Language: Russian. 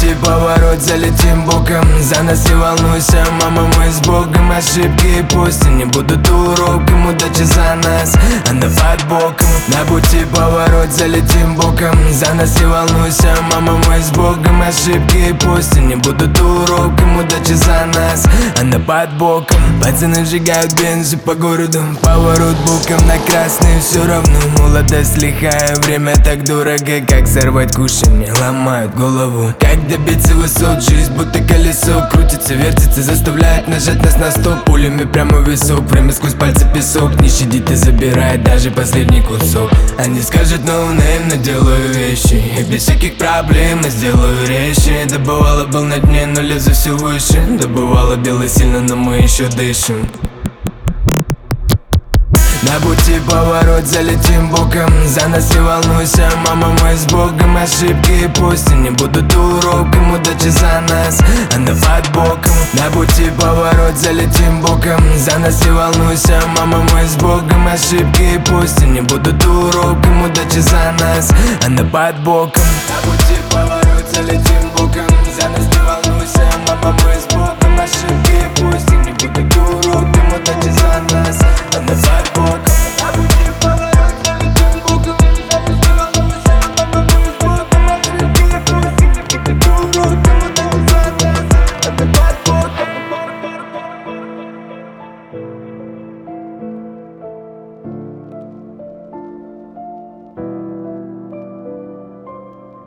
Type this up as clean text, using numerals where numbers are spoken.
пути поворот, залетим боком. За нас не волнуйся, мама, мы с Богом. Ошибки пусть не будут уроком. Удача за нас, она под боком. На пути поворот, залетим боком. За нас не волнуйся, мама, мы с Богом. Ошибки пусть не будут уроком. Удача за нас, она под боком. Пацаны сжигают бензы по городу. Поворот боком на красный, все равно молодость лихая. Время так дорого, как сорвать кушанье. Ломают голову, как добиться высот. Жизнь будто колесо, крутится, вертится, заставляет нажать нас на стоп. Пулями прямо в висок, время сквозь пальцы песок. Не щадит и забирает даже последний кусок. Они скажут no name, но делаю вещи и без всяких проблем я сделаю резче. Да бывало был на дне, но лезу все выше. Да бывало бело сильно, но мы еще дышим. На пути поворот, залетим боком. За нас не волнуйся, мама, мы с Богом. Ошибки пусть не будут уроком. Удача за нас, она под боком. На пути поворот, залетим боком. За нас не волнуйся, мама, мы с Богом. Ошибки пусть не будут уроком. Удача за нас, она под боком. На пути поворот.